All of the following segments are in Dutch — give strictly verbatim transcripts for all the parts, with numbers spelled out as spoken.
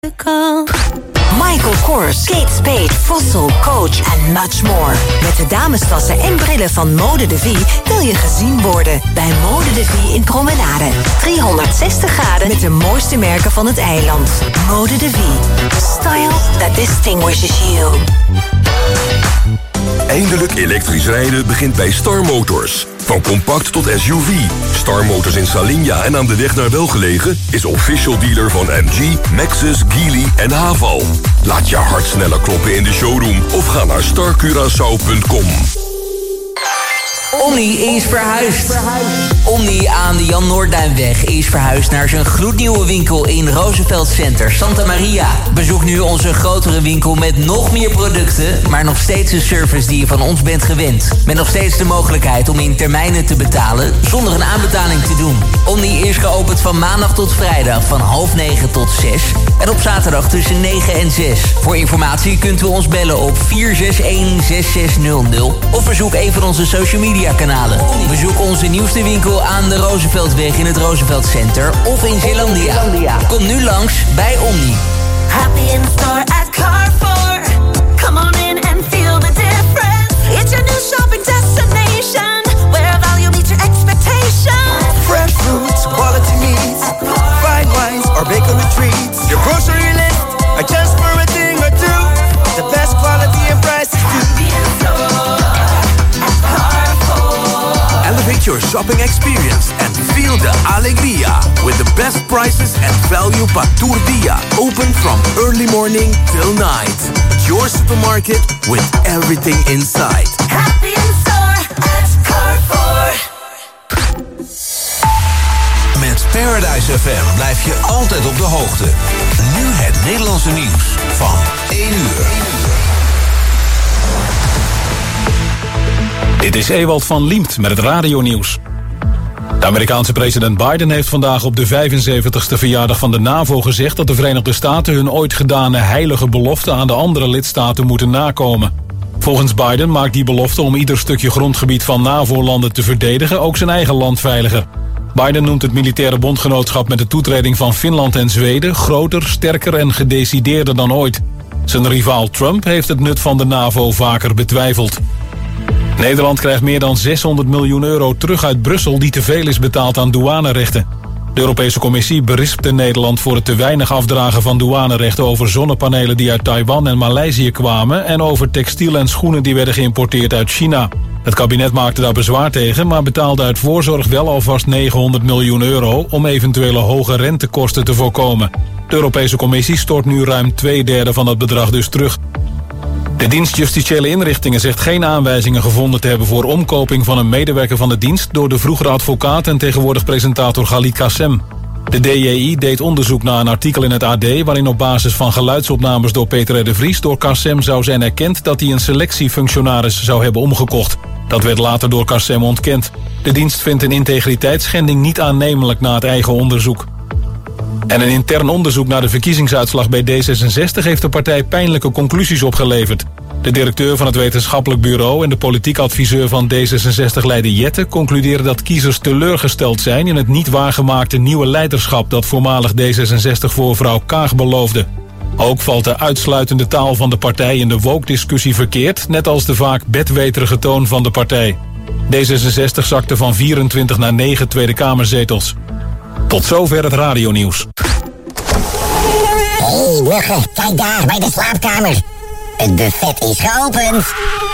Michael Kors, Kate Spade, Fossil, Coach en much more. Met de damestassen en brillen van Mode de Vie wil je gezien worden bij Mode de Vie in Promenade. driehonderdzestig graden met de mooiste merken van het eiland. Mode de Vie. Style that distinguishes you. Eindelijk elektrisch rijden begint bij Star Motors. Van compact tot S U V. Star Motors in Salinja en aan de weg naar Welgelegen is official dealer van M G, Maxus, Geely en Haval. Laat je hart sneller kloppen in de showroom of ga naar star curaçao punt com. Omni is verhuisd. Omni aan de Jan Noordduinweg is verhuisd naar zijn gloednieuwe winkel in Roosevelt Center, Santa Maria. Bezoek nu onze grotere winkel met nog meer producten, maar nog steeds de service die je van ons bent gewend. Met nog steeds de mogelijkheid om in termijnen te betalen zonder een aanbetaling te doen. Omni is geopend van maandag tot vrijdag van half negen tot zes en op zaterdag tussen negen en zes. Voor informatie kunt u ons bellen op vier zes een zes zes nul nul of bezoek een van onze social media kanalen. Bezoek onze nieuwste winkel aan de Rooseveltweg in het Roosevelt Center of in Zeelandia. Kom nu langs bij Omni. Happy in store at Carrefour. Come on in and feel the difference. It's your new shopping destination where value meets your expectations. Fresh fruits, quality meats, fine wines or bakery treats. Your grocery list, adjust for a thing or two. The best quality and prices too. Happy in store at Carrefour. Elevate your shopping experience and feel the alegría with the best prices and value pa tour dia. Open from early morning till night. Your supermarket with everything inside. Happy in store at Carrefour. Met Paradise F M blijf je altijd op de hoogte. Nu het Nederlandse nieuws van één uur. Dit is Ewald van Liemt met het radionieuws. De Amerikaanse president Biden heeft vandaag op de vijfenzeventigste verjaardag van de NAVO gezegd dat de Verenigde Staten hun ooit gedane heilige belofte aan de andere lidstaten moeten nakomen. Volgens Biden maakt die belofte om ieder stukje grondgebied van NAVO-landen te verdedigen ook zijn eigen land veiliger. Biden noemt het militaire bondgenootschap met de toetreding van Finland en Zweden groter, sterker en gedecideerder dan ooit. Zijn rivaal Trump heeft het nut van de NAVO vaker betwijfeld. Nederland krijgt meer dan zeshonderd miljoen euro terug uit Brussel die te veel is betaald aan douanerechten. De Europese Commissie berispte Nederland voor het te weinig afdragen van douanerechten over zonnepanelen die uit Taiwan en Maleisië kwamen en over textiel en schoenen die werden geïmporteerd uit China. Het kabinet maakte daar bezwaar tegen, maar betaalde uit voorzorg wel alvast negenhonderd miljoen euro om eventuele hoge rentekosten te voorkomen. De Europese Commissie stort nu ruim twee derde van dat bedrag dus terug. De dienst Justitiële Inrichtingen zegt geen aanwijzingen gevonden te hebben voor omkoping van een medewerker van de dienst door de vroegere advocaat en tegenwoordig presentator Khalid Kassem. De D J I deed onderzoek naar een artikel in het A D waarin op basis van geluidsopnames door Peter R. de Vries door Kassem zou zijn erkend dat hij een selectiefunctionaris zou hebben omgekocht. Dat werd later door Kassem ontkend. De dienst vindt een integriteitsschending niet aannemelijk na het eigen onderzoek. En een intern onderzoek naar de verkiezingsuitslag bij D zesenzestig heeft de partij pijnlijke conclusies opgeleverd. De directeur van het wetenschappelijk bureau en de politiek adviseur van D zesenzestig-leider Jette concluderen dat kiezers teleurgesteld zijn in het niet waargemaakte nieuwe leiderschap dat voormalig D zesenzestig-voorvrouw Kaag beloofde. Ook valt de uitsluitende taal van de partij in de woke-discussie verkeerd, net als de vaak bedweterige toon van de partij. D zesenzestig zakte van vierentwintig naar negen Tweede Kamerzetels. Tot zover het radionieuws. Hé, hey, muggen, kijk daar, bij de slaapkamer. Het buffet is geopend.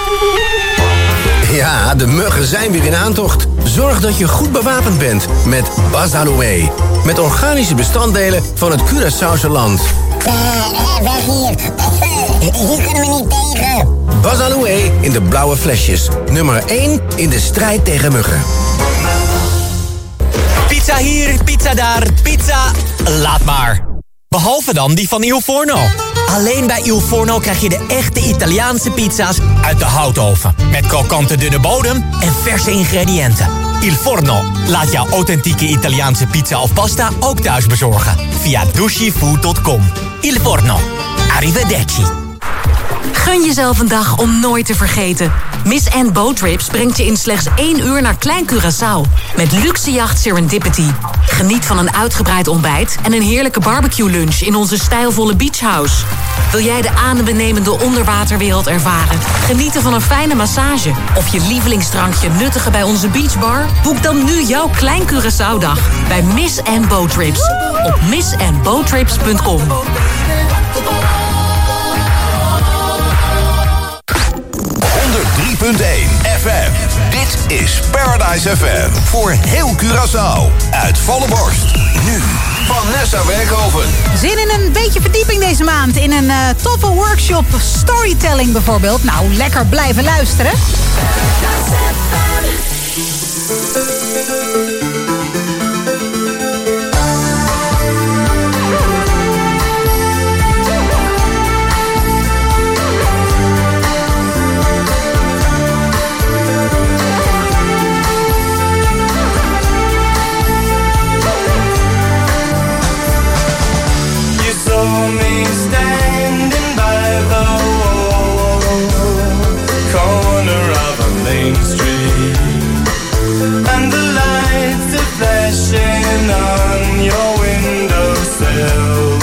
Ja, de muggen zijn weer in aantocht. Zorg dat je goed bewapend bent met Bazaloe. Met organische bestanddelen van het Curaçaose land. Uh, uh, weg hier. Uh, hier kunnen we niet tegen. Bazaloe in de blauwe flesjes. Nummer één in de strijd tegen muggen. Pizza hier, pizza daar, pizza... Laat maar. Behalve dan die van Il Forno. Alleen bij Il Forno krijg je de echte Italiaanse pizza's uit de houtoven. Met krokante dunne bodem en verse ingrediënten. Il Forno laat jouw authentieke Italiaanse pizza of pasta ook thuis bezorgen. Via dushifood punt com. Il Forno. Arrivederci. Gun jezelf een dag om nooit te vergeten. Miss Anne Boat Trips brengt je in slechts één uur naar Klein Curaçao. Met luxe jacht Serendipity. Geniet van een uitgebreid ontbijt en een heerlijke barbecue lunch in onze stijlvolle beachhouse. Wil jij de adembenemende onderwaterwereld ervaren? Genieten van een fijne massage? Of je lievelingsdrankje nuttigen bij onze beachbar? Boek dan nu jouw Klein Curaçao-dag bij Miss and Boat Trips op miss and boat trips punt com. honderd drie punt één F M. Dit is Paradise F M. Voor heel Curaçao. Uit volle borst. Nu Vanessa Werkhoven. Zin in een beetje verdieping deze maand. In een uh, toffe workshop storytelling bijvoorbeeld. Nou, lekker blijven luisteren. Me standing by the wall, corner of a main street, and the lights are flashing on your windowsill.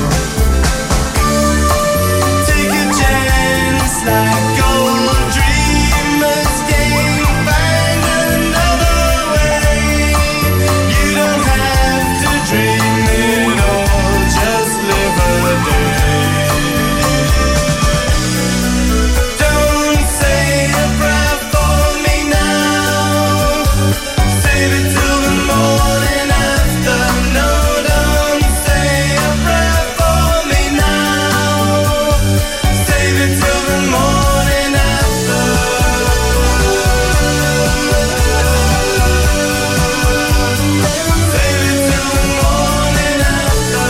Take a chance like old dreamers game, find another way. You don't have to dream it all, just live a day. Don't say a prayer for me now. Save it till the morning after. No, don't say a prayer for me now. Save it till the morning after. Save it till the morning after.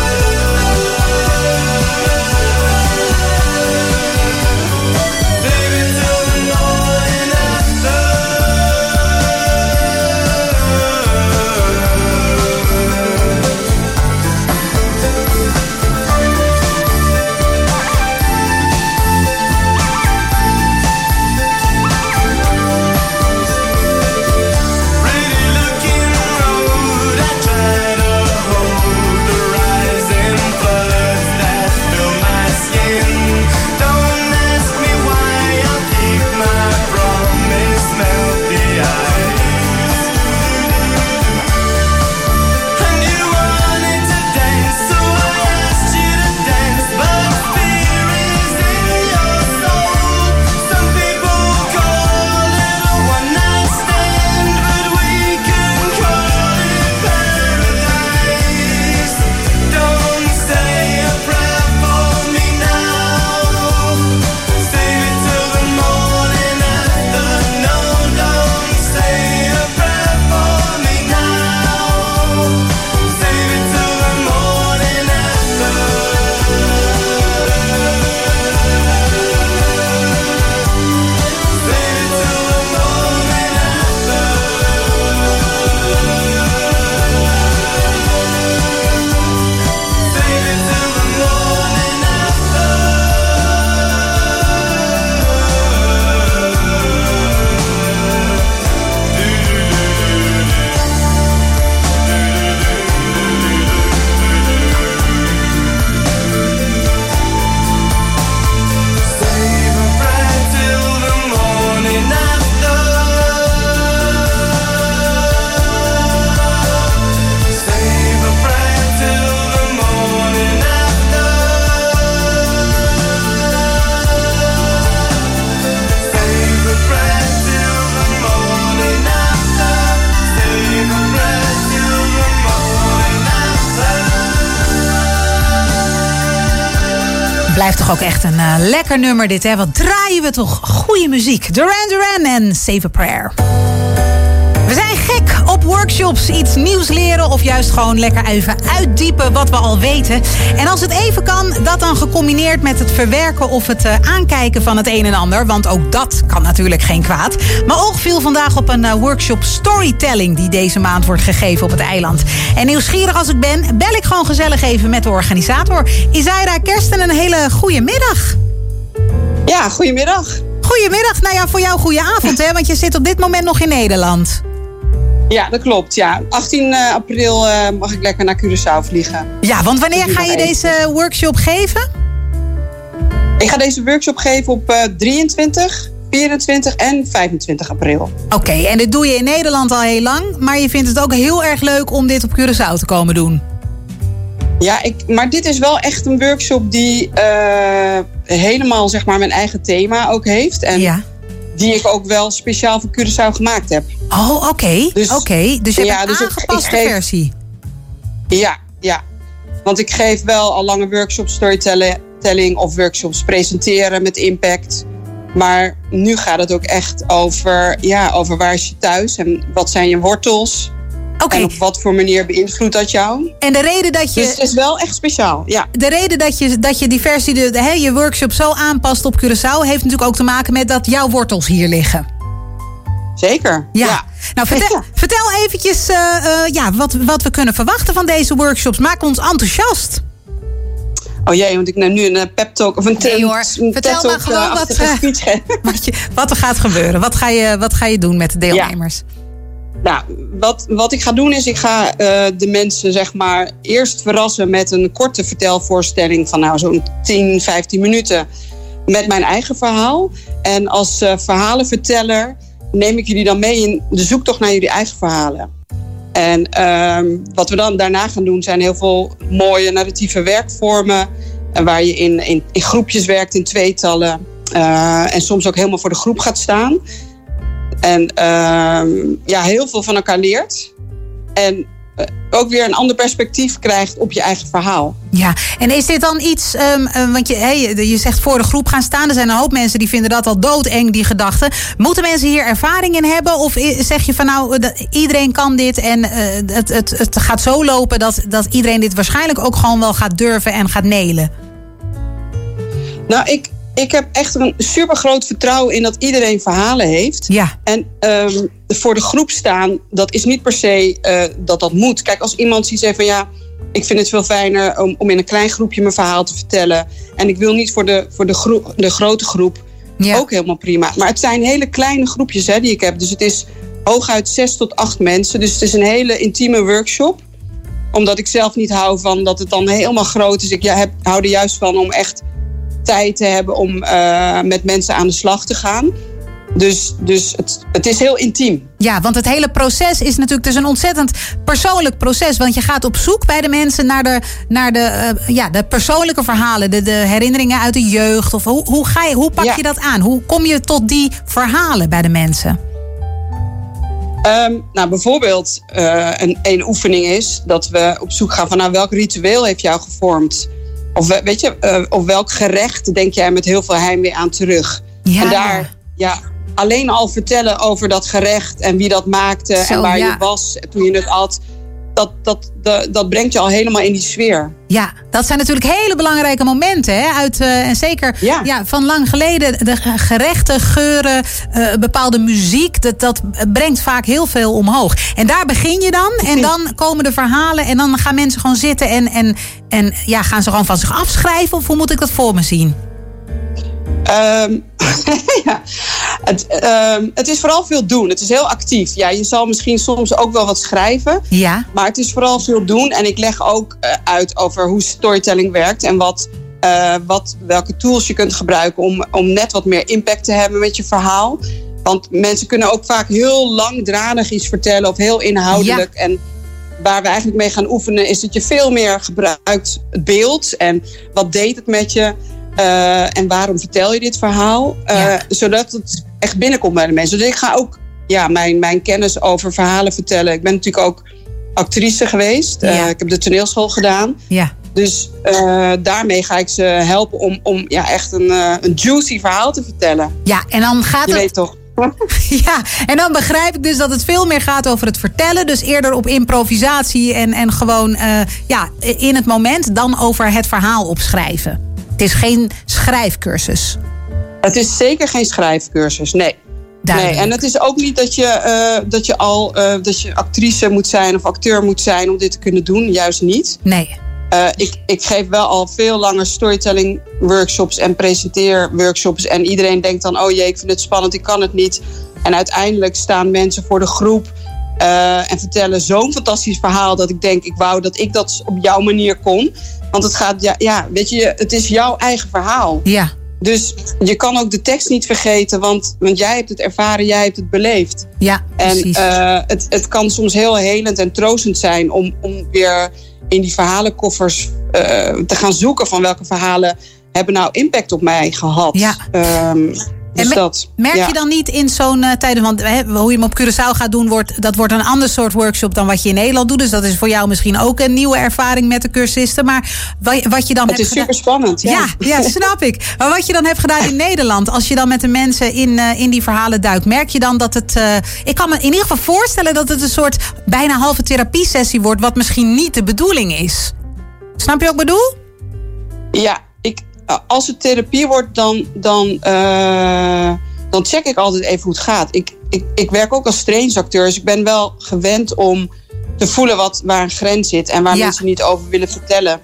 Save it till the morning after. Pretty looking road, I try to hold the rising floods that fill my skin. Don't ask me why, I'll keep my promise, melt the ice. And you wanted to dance, so I asked you to dance, but fear is in your soul. Some people call it a one-night stand, but we can call it paradise. Don't say a prayer for me now. Save it till the morning after. No, don't say a prayer for me now. Save it till the morning after. Save it till the morning after. Save it till the morning Save a prayer till the morning after. Save a prayer till the morning after. Save a prayer till the morning after. Save a prayer till the morning after. Blijft toch ook echt een uh, lekker nummer dit, hè? Wat draaien we toch goede muziek. Duran Duran en Save a Prayer. We zijn gek op workshops, iets nieuws leren of juist gewoon lekker even uitdiepen wat we al weten. En als het even kan, dat dan gecombineerd met het verwerken of het uh, aankijken van het een en ander. Want ook dat kan natuurlijk geen kwaad. Mijn oog viel vandaag op een uh, workshop storytelling die deze maand wordt gegeven op het eiland. En nieuwsgierig als ik ben, bel ik gewoon gezellig even met de organisator. Isaira, Kersten, een hele goede middag. Ja, goedemiddag. Goedemiddag. Nou ja, voor jou goede avond, hè? Want je zit op dit moment nog in Nederland. Ja, dat klopt. Ja. achttien april uh, mag ik lekker naar Curaçao vliegen. Ja, want wanneer ga je deze workshop geven? Ik ga deze workshop geven op uh, drieëntwintig, vierentwintig en vijfentwintig april. Oké, okay, en dit doe je in Nederland al heel lang. Maar je vindt het ook heel erg leuk om dit op Curaçao te komen doen. Ja, ik, maar dit is wel echt een workshop die uh, helemaal zeg maar mijn eigen thema ook heeft. En ja. die ik ook wel speciaal voor Curaçao gemaakt heb. Oh, oké. Okay. Dus, okay. dus je hebt ja, een dus aangepaste ik, ik geef, versie. Ja, ja. Want ik geef wel al lange workshops storytelling of workshops presenteren met impact. Maar nu gaat het ook echt over, ja, over waar is je thuis en wat zijn je wortels. Okay. En op wat voor manier beïnvloedt dat jou? En de reden dat je... Dus het is wel echt speciaal, ja. De reden dat je, dat je die versie, de, de, he, je workshop zo aanpast op Curaçao... heeft natuurlijk ook te maken met dat jouw wortels hier liggen. Zeker, ja. ja. Nou, vertel, ja. vertel eventjes uh, uh, ja, wat, wat we kunnen verwachten van deze workshops. Maak ons enthousiast. Oh jee, want ik neem nu een pep talk of een tent. Nee hoor, vertel maar gewoon uh, wat, uh, wat, je, wat er gaat gebeuren. Wat ga je, wat ga je doen met de deelnemers? Ja. Nou, wat, wat ik ga doen is, ik ga uh, de mensen zeg maar eerst verrassen met een korte vertelvoorstelling van nou zo'n tien, vijftien minuten met mijn eigen verhaal. En als uh, verhalenverteller neem ik jullie dan mee in de zoektocht naar jullie eigen verhalen. En uh, wat we dan daarna gaan doen zijn heel veel mooie narratieve werkvormen. Uh, waar je in, in, in groepjes werkt, in tweetallen. Uh, en soms ook helemaal voor de groep gaat staan. En uh, ja, heel veel van elkaar leert. En uh, ook weer een ander perspectief krijgt op je eigen verhaal. Ja, en is dit dan iets... Um, um, want je, hey, je zegt voor de groep gaan staan. Er zijn een hoop mensen die vinden dat al doodeng, die gedachten. Moeten mensen hier ervaring in hebben? Of zeg je van nou, iedereen kan dit en uh, het, het, het gaat zo lopen... Dat, dat iedereen dit waarschijnlijk ook gewoon wel gaat durven en gaat nailen? Nou, ik... Ik heb echt een super groot vertrouwen in dat iedereen verhalen heeft. Ja. En um, voor de groep staan, dat is niet per se uh, dat dat moet. Kijk, als iemand ziet zegt van ja, ik vind het veel fijner om, om in een klein groepje mijn verhaal te vertellen. En ik wil niet voor de, voor de, groep, de grote groep. Ja. Ook helemaal prima. Maar het zijn hele kleine groepjes hè, die ik heb. Dus het is hooguit zes tot acht mensen. Dus het is een hele intieme workshop. Omdat ik zelf niet hou van dat het dan helemaal groot is. Ik ja, heb, hou er juist van om echt tijd te hebben om uh, met mensen aan de slag te gaan. Dus, dus het, het is heel intiem. Ja, want het hele proces is natuurlijk dus een ontzettend persoonlijk proces. Want je gaat op zoek bij de mensen naar de, naar de, uh, ja, de persoonlijke verhalen. De, de herinneringen uit de jeugd. Of hoe, hoe, ga je, hoe pak ja. je dat aan? Hoe kom je tot die verhalen bij de mensen? Um, nou, bijvoorbeeld uh, een, een oefening is dat we op zoek gaan van nou, welk ritueel heeft jou gevormd? Of weet je, uh, of welk gerecht denk jij met heel veel heimwee aan terug? Ja. En daar, ja, alleen al vertellen over dat gerecht en wie dat maakte Zo, en waar ja. je was toen je het at. Dat, dat, dat, dat brengt je al helemaal in die sfeer. Ja, dat zijn natuurlijk hele belangrijke momenten. Hè? Uit, uh, en zeker ja. Ja, van lang geleden. De gerechten, geuren, uh, bepaalde muziek. Dat, dat brengt vaak heel veel omhoog. En daar begin je dan. En dan komen de verhalen. En dan gaan mensen gewoon zitten. En, en, en ja, gaan ze gewoon van zich afschrijven? Of hoe moet ik dat voor me zien? Um, ja. het, um, het is vooral veel doen. Het is heel actief. Ja, je zal misschien soms ook wel wat schrijven. Ja. Maar het is vooral veel doen. En ik leg ook uh, uit over hoe storytelling werkt. En wat, uh, wat, welke tools je kunt gebruiken om, om net wat meer impact te hebben met je verhaal. Want mensen kunnen ook vaak heel langdradig iets vertellen. Of heel inhoudelijk. Ja. En waar we eigenlijk mee gaan oefenen is dat je veel meer gebruikt het beeld. En wat deed het met je? Uh, en waarom vertel je dit verhaal? Uh, ja. Zodat het echt binnenkomt bij de mensen. Dus ik ga ook ja, mijn, mijn kennis over verhalen vertellen. Ik ben natuurlijk ook actrice geweest. Ja. Uh, ik heb de toneelschool gedaan. Ja. Dus uh, daarmee ga ik ze helpen om, om ja, echt een, uh, een juicy verhaal te vertellen. Ja, en dan gaat je het... weet toch. Ja, en dan begrijp ik dus dat het veel meer gaat over het vertellen. Dus eerder op improvisatie en, en gewoon uh, ja, in het moment dan over het verhaal opschrijven. Het is geen schrijfcursus. Het is zeker geen schrijfcursus, nee. nee. En het is ook niet dat je, uh, dat je al uh, dat je actrice moet zijn of acteur moet zijn om dit te kunnen doen. Juist niet. Nee. Uh, ik, ik geef wel al veel langer storytelling workshops en presenteer workshops. En iedereen denkt dan, oh jee, ik vind het spannend, ik kan het niet. En uiteindelijk staan mensen voor de groep Uh, en vertellen zo'n fantastisch verhaal dat ik denk, ik wou dat ik dat op jouw manier kon. Want het gaat, ja, ja weet je, het is jouw eigen verhaal. Ja. Dus je kan ook de tekst niet vergeten, want, want jij hebt het ervaren, jij hebt het beleefd. Ja, precies. En uh, het, het kan soms heel helend en troostend zijn om, om weer in die verhalenkoffers uh, te gaan zoeken van welke verhalen hebben nou impact op mij gehad. Ja. Um, Dus en me- dat, merk ja. je dan niet in zo'n uh, tijden, want hè, hoe je hem op Curaçao gaat doen, wordt, dat wordt een ander soort workshop dan wat je in Nederland doet. Dus dat is voor jou misschien ook een nieuwe ervaring met de cursisten. Maar wat, wat je dan Het hebt is super spannend. Ja. Ja, ja, snap ik. Maar wat je dan hebt gedaan in Nederland, als je dan met de mensen in, uh, in die verhalen duikt, merk je dan dat het... Uh, ik kan me in ieder geval voorstellen dat het een soort bijna halve therapiesessie wordt, wat misschien niet de bedoeling is. Snap je wat ik bedoel? Ja, ik, als het therapie wordt, dan, dan, uh, dan check ik altijd even hoe het gaat. Ik, ik, ik werk ook als trainingsacteur, dus ik ben wel gewend om te voelen wat, waar een grens zit en waar Ja. mensen niet over willen vertellen.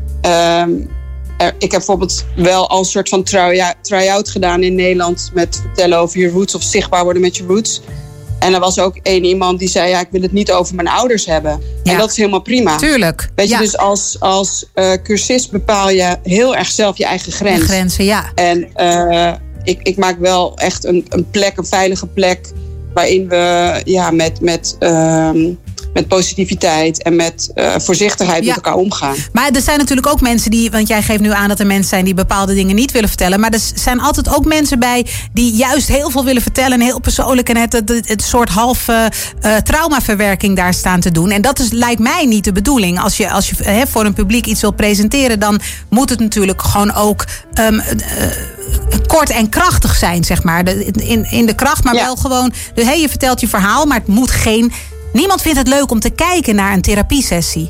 Um, er, ik heb bijvoorbeeld wel al een soort van try- try-out gedaan in Nederland met vertellen over je roots of zichtbaar worden met je roots. En er was ook één iemand die zei, ja, ik wil het niet over mijn ouders hebben. Ja. En dat is helemaal prima. Tuurlijk. Weet je, Ja. dus als, als uh, cursist bepaal je heel erg zelf je eigen grens. De grenzen, ja. En uh, ik, ik maak wel echt een, een plek, een veilige plek, waarin we ja, met, met, uh, met positiviteit en met uh, voorzichtigheid Ja. met elkaar omgaan. Maar er zijn natuurlijk ook mensen die, want jij geeft nu aan dat er mensen zijn die bepaalde dingen niet willen vertellen. Maar er zijn altijd ook mensen bij die juist heel veel willen vertellen en heel persoonlijk en het, het, het, het soort halve uh, traumaverwerking daar staan te doen. En dat is, lijkt mij niet de bedoeling. Als je, als je he, voor een publiek iets wil presenteren, dan moet het natuurlijk gewoon ook um, uh, kort en krachtig zijn, zeg maar. De, in, in de kracht, maar Ja. wel gewoon. Dus, hey, je vertelt je verhaal, maar het moet geen. Niemand vindt het leuk om te kijken naar een therapiesessie.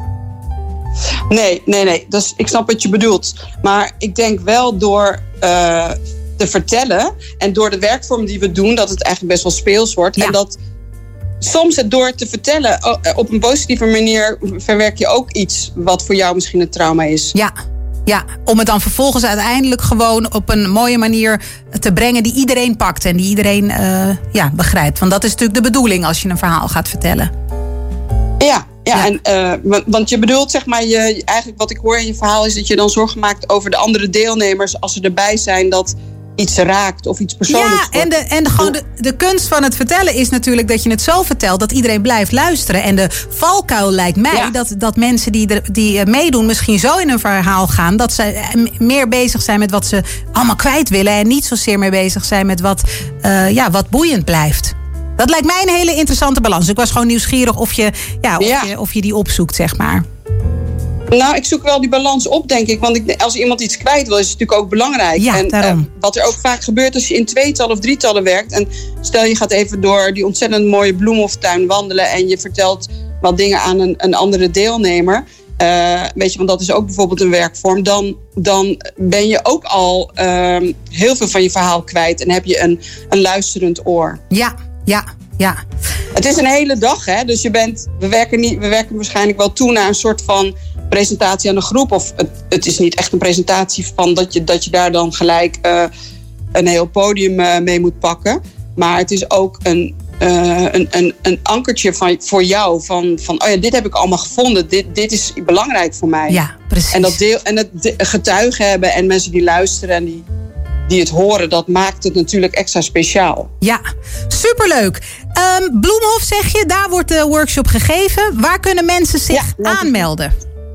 Nee, nee, nee. Dus ik snap wat je bedoelt. Maar ik denk wel door uh, te vertellen en door de werkvorm die we doen, dat het eigenlijk best wel speels wordt. Ja. En dat soms het door te vertellen oh, op een positieve manier verwerk je ook iets wat voor jou misschien een trauma is. Ja. Ja, om het dan vervolgens uiteindelijk gewoon op een mooie manier te brengen die iedereen pakt en die iedereen uh, ja, begrijpt. Want dat is natuurlijk de bedoeling als je een verhaal gaat vertellen. Ja, ja, Ja. En, uh, want- want je bedoelt, zeg maar, je, eigenlijk wat ik hoor in je verhaal is dat je dan zorgen maakt over de andere deelnemers als ze erbij zijn, dat iets raakt of iets persoonlijks Ja, en, de, en de, gewoon de, de kunst van het vertellen is natuurlijk dat je het zo vertelt dat iedereen blijft luisteren. En de valkuil lijkt mij Ja. dat, dat mensen die, er, die uh, meedoen misschien zo in een verhaal gaan dat ze uh, meer bezig zijn met wat ze allemaal kwijt willen en niet zozeer meer bezig zijn met wat, uh, ja, wat boeiend blijft. Dat lijkt mij een hele interessante balans. Ik was gewoon nieuwsgierig of je, ja, of Ja. je, of je die opzoekt, zeg maar. Nou, ik zoek wel die balans op, denk ik. Want ik, als iemand iets kwijt wil, is het natuurlijk ook belangrijk. Ja, en daarom. uh, wat er ook vaak gebeurt als je in tweetallen of drietallen werkt. En stel je gaat even door die ontzettend mooie bloemhoftuin wandelen en je vertelt wat dingen aan een, een andere deelnemer. Uh, weet je, want dat is ook bijvoorbeeld een werkvorm. Dan, dan ben je ook al uh, heel veel van je verhaal kwijt en heb je een, een luisterend oor. Ja, ja, ja. Het is een hele dag, hè? Dus je bent, we, werken niet, we werken waarschijnlijk wel toe naar een soort van presentatie aan de groep. Of het, het is niet echt een presentatie van dat je, dat je daar dan gelijk uh, een heel podium uh, mee moet pakken. Maar het is ook een, uh, een, een, een ankertje van, voor jou. Van, van, oh ja, dit heb ik allemaal gevonden. Dit, dit is belangrijk voor mij. Ja, precies. En, dat deel, en het de- getuigen hebben en mensen die luisteren en die, die het horen, dat maakt het natuurlijk extra speciaal. Ja, superleuk. Um, Bloemhof zeg je, daar wordt de workshop gegeven. Waar kunnen mensen zich Ja, aanmelden?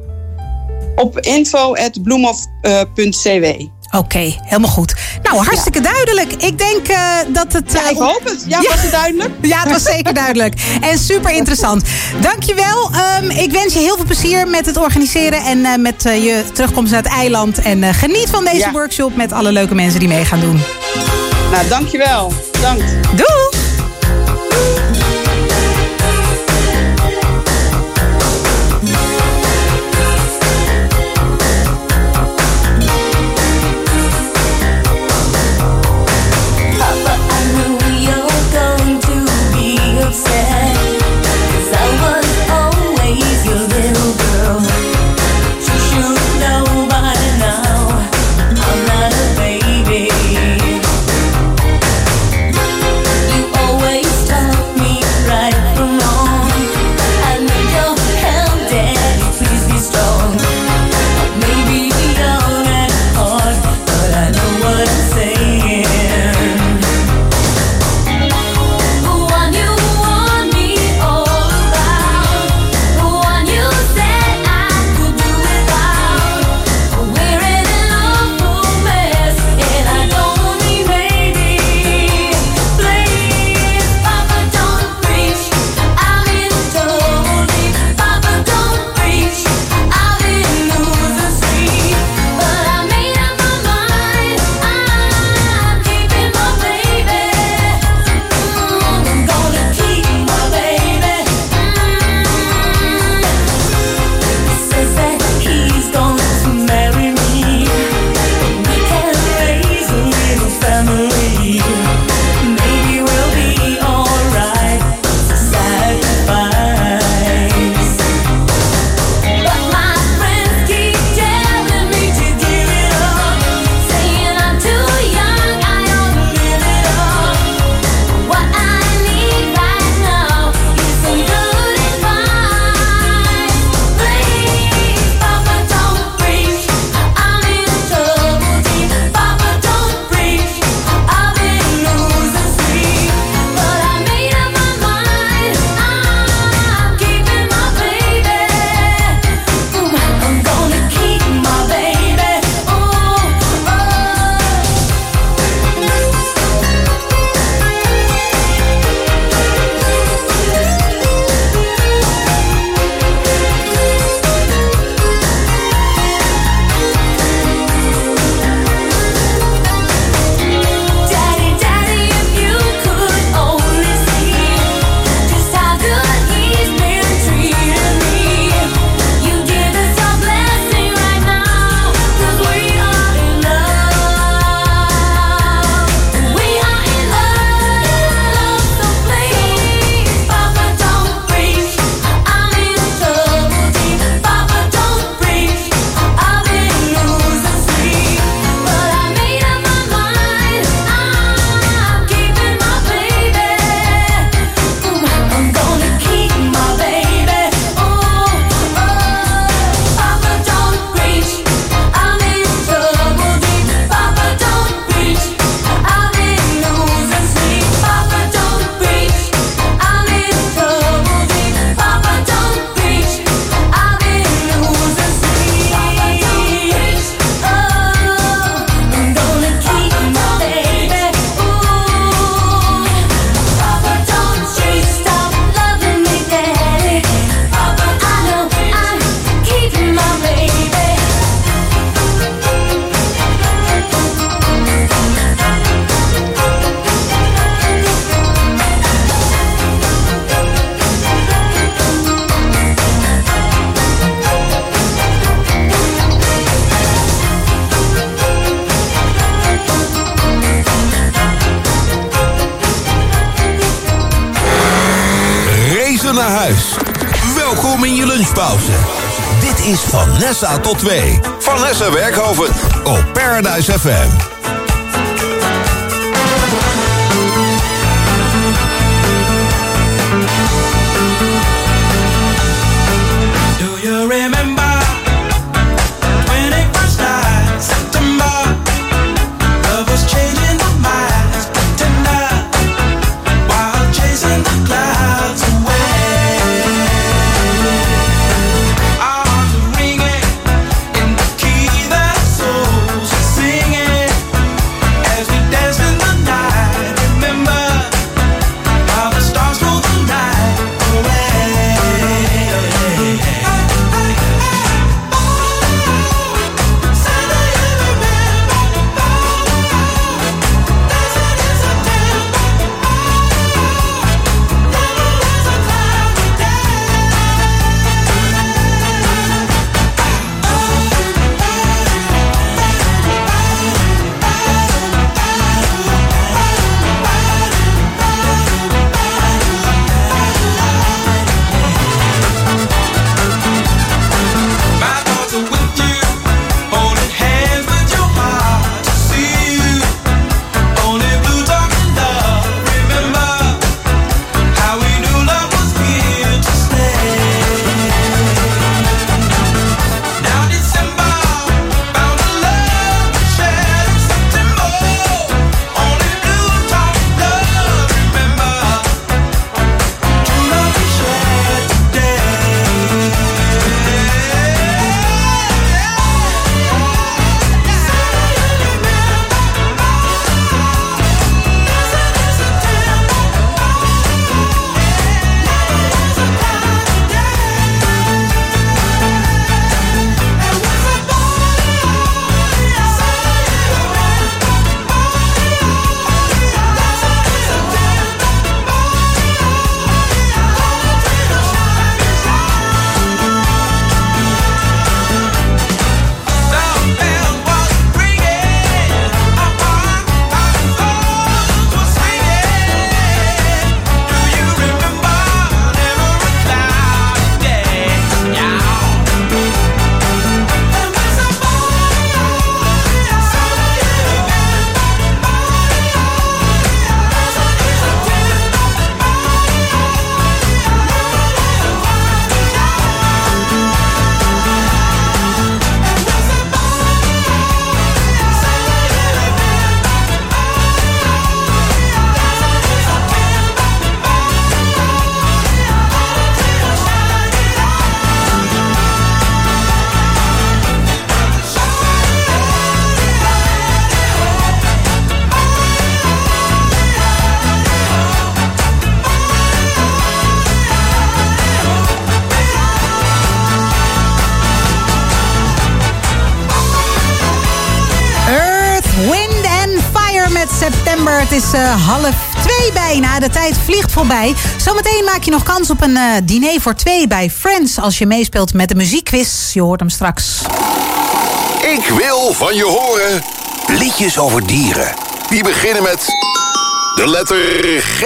Op info at bloemhof punt c w. Oké, okay, helemaal goed. Nou, hartstikke ja. duidelijk. Ik denk uh, dat het... Uh, ja, ik hoop het. Ja, ja, was het duidelijk? Ja, het was zeker duidelijk. En super interessant. Dankjewel. Um, ik wens je heel veel plezier met het organiseren en uh, met uh, je terugkomst naar het eiland. En uh, geniet van deze ja. workshop met alle leuke mensen die mee gaan doen. Nou, dankjewel. Dank. Doei! You naar huis. Welkom in je lunchpauze. Dit is Vanessa tot twee. Vanessa Werkhoven op Paradise F M. Do you remember twenty-first night, September? Love was changing my mind, tender, while chasing the clouds away. Arms are ringing in the key that souls are singing as we dance in the night. Remember how the stars stole the night away. September. Het is uh, half twee bijna. De tijd vliegt voorbij. Zometeen maak je nog kans op een uh, diner voor twee bij Friends als je meespeelt met de muziekquiz. Je hoort hem straks. Ik wil van je horen liedjes over dieren. Die beginnen met de letter G.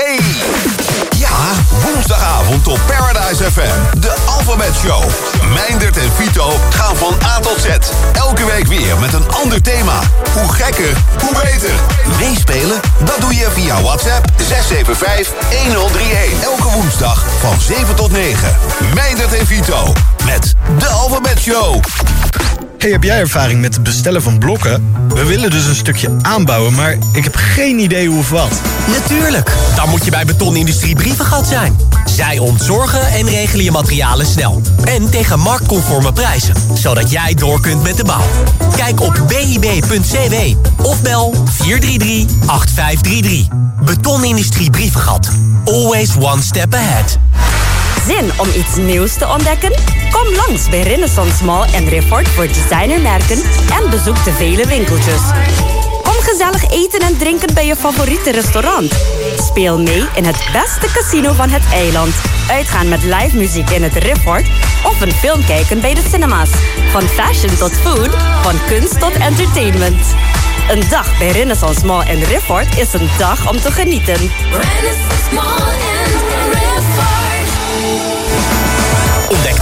Ja, woensdagavond op Paradise F M. De Alphabet Show. Meindert en Vito gaan van A tot Z. Elke week weer met een ander thema. Hoe gekker, hoe beter. Meespelen? Dat doe je via WhatsApp zes zeven vijf een nul drie een. Elke woensdag van zeven tot negen. Meindert en Vito met de Alphabet Show. Hey, heb jij ervaring met het bestellen van blokken? We willen dus een stukje aanbouwen, maar ik heb geen idee hoe of wat. Natuurlijk, dan moet je bij Betonindustrie Brievengat zijn. Zij ontzorgen en regelen je materialen snel. En tegen marktconforme prijzen, zodat jij door kunt met de bouw. Kijk op b i b punt c w of bel vier drie drie acht vijf drie drie. Betonindustrie Brievengat. Always one step ahead. Zin om iets nieuws te ontdekken? Kom langs bij Renaissance Mall en Rifford voor designermerken en bezoek de vele winkeltjes. Kom gezellig eten en drinken bij je favoriete restaurant. Speel mee in het beste casino van het eiland. Uitgaan met live muziek in het Rifford of een film kijken bij de cinema's. Van fashion tot food, van kunst tot entertainment. Een dag bij Renaissance Mall en Rifford is een dag om te genieten. Renaissance Mall and Rifford.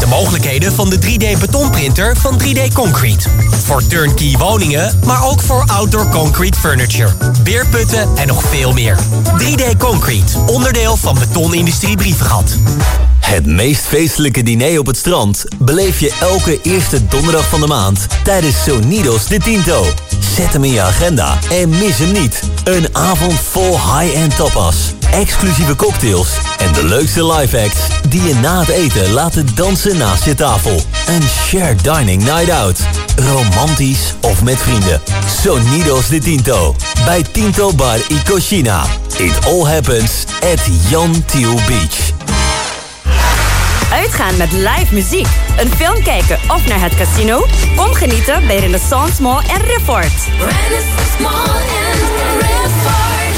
de mogelijkheden van de drie D betonprinter van drie D Concrete. Voor turnkey woningen, maar ook voor outdoor concrete furniture. Beerputten en nog veel meer. drie D Concrete, onderdeel van Betonindustrie Brievengat. Het meest feestelijke diner op het strand beleef je elke eerste donderdag van de maand tijdens Sonidos de Tinto. Zet hem in je agenda en mis hem niet. Een avond vol high-end tapas, exclusieve cocktails en de leukste live acts die je na het eten laten dansen naast je tafel. Een shared dining night out. Romantisch of met vrienden. Sonidos de Tinto. Bij Tinto Bar y Cocina. It all happens at Jan Thiel Beach. Uitgaan met live muziek, een film kijken of naar het casino? Kom genieten bij Renaissance Mall en Rifford. Renaissance Mall en Rifford.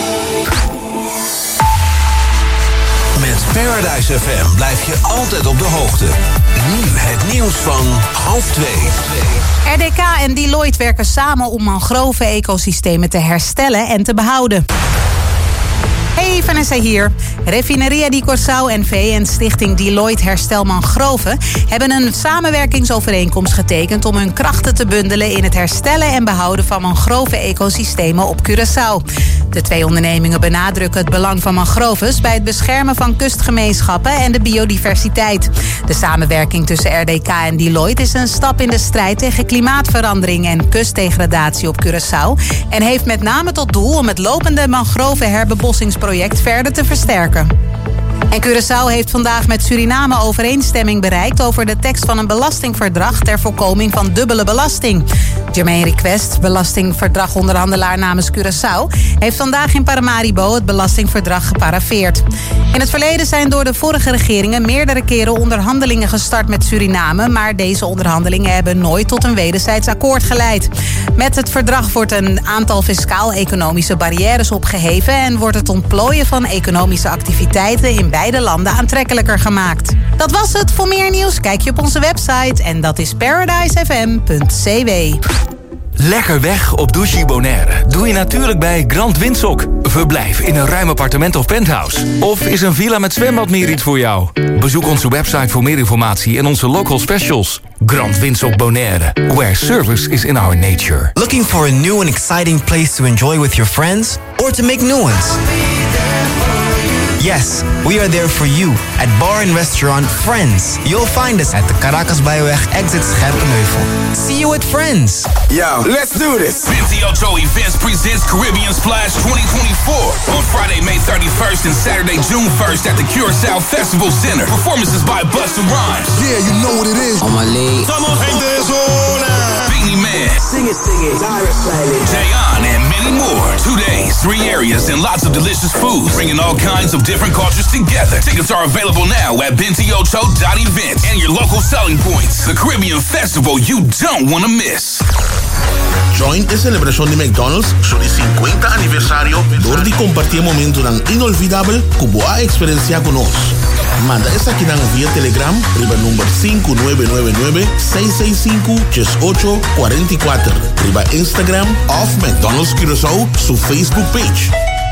Met Paradise F M blijf je altijd op de hoogte. Nu het nieuws van half twee. R D K en Deloitte werken samen om mangrove-ecosystemen te herstellen en te behouden. Hey, Vanessa hier. Refineria di Curaçao N V en stichting Deloitte Herstel Mangroven hebben een samenwerkingsovereenkomst getekend om hun krachten te bundelen in het herstellen en behouden van mangrove-ecosystemen op Curaçao. De twee ondernemingen benadrukken het belang van mangroves bij het beschermen van kustgemeenschappen en de biodiversiteit. De samenwerking tussen R D K en Deloitte is een stap in de strijd tegen klimaatverandering en kustdegradatie op Curaçao en heeft met name tot doel om het lopende mangrovenherbebossingsproject verder te versterken. En Curaçao heeft vandaag met Suriname overeenstemming bereikt over de tekst van een belastingverdrag ter voorkoming van dubbele belasting. Jermaine Request, belastingverdragonderhandelaar namens Curaçao, heeft vandaag in Paramaribo het belastingverdrag geparafeerd. In het verleden zijn door de vorige regeringen meerdere keren onderhandelingen gestart met Suriname, maar deze onderhandelingen hebben nooit tot een wederzijds akkoord geleid. Met het verdrag wordt een aantal fiscaal-economische barrières opgeheven en wordt het ontplooien van economische activiteiten in beide landen aantrekkelijker gemaakt. Dat was het. Voor meer nieuws kijk je op onze website en dat is paradise f m punt c w. Lekker weg op Douche Bonaire doe je natuurlijk bij Grand Windsock. Verblijf in een ruim appartement of penthouse. Of is een villa met zwembad meer iets voor jou? Bezoek onze website voor meer informatie en onze local specials. Grand Windsock Bonaire, where service is in our nature. Looking for a new and exciting place to enjoy with your friends? Or to make new ones? Yes, we are there for you at bar and restaurant Friends. You'll find us at the Caracas Byweg exit Scherpenheuvel. See you at Friends. Yo, let's do this. Vinci Ocho Events presents Caribbean Splash twenty twenty-four on Friday, May thirty-first and Saturday, June first at the Curaçao Festival Center. Performances by Busta Rhymes. Yeah, you know what it is. On my league. Somos gente zona. Beanie Man. Sing it, sing it. Direct Playlist. Jayon and many more. Two days, three areas, and lots of delicious foods. Bringing all kinds of different cultures together. Tickets are available now at vintiocho dot event and your local selling points. The Caribbean Festival you don't want to miss. Join a celebración de McDonald's sobre cincuenta aniversario, donde compartir momentos tan inolvidables como a experiencia con nos. Manda esta aquí vía Telegram, riba número cinco nueve nueve nueve, seis seis cinco, ocho cuatro cuatro. Riba Instagram of McDonald's Curaçao, su Facebook page.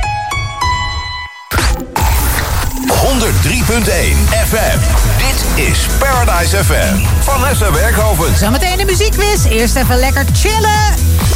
honderd drie punt één F M. Dit is Paradise F M. Vanessa Werkhoven. Zometeen de muziekquiz. Eerst even lekker chillen.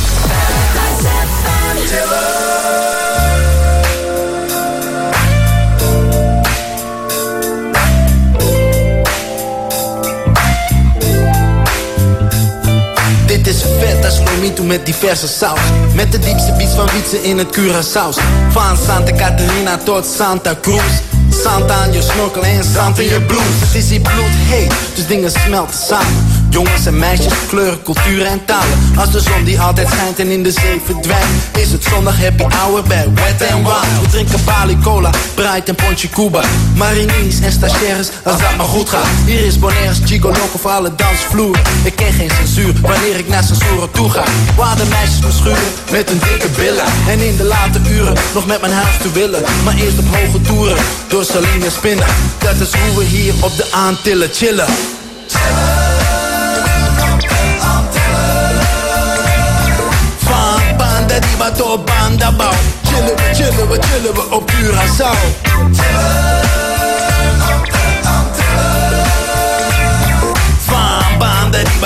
Dit is vet als Lomito met diverse saus. Met de diepste beats van Wietse in het Curaçaos. Van Santa Catarina tot Santa Cruz. Zand aan je snorkel en zand in je bloed. Het is hier bloed heet, dus dingen smelten samen. Jongens en meisjes, kleuren, culturen en talen. Als de zon die altijd schijnt en in de zee verdwijnt, is het zondag happy hour bij Wet n Wild. We drinken Bali Cola, Pride en Ponche Cuba. Marini's en stagiaires, als dat maar goed gaat. Hier is Bonaire's Chico Loco voor alle dansvloer. Ik ken geen censuur, wanneer ik naar censuren toe ga. Waar de meisjes me schuren, met hun dikke billen. En in de late uren, nog met mijn huis te willen. Maar eerst op hoge toeren, door Saline spinnen. Dat is hoe we hier op de Antillen chillen. Van Bandariba tot Bandabouw. Chillen we, chillen we, chillen we op Curaçao.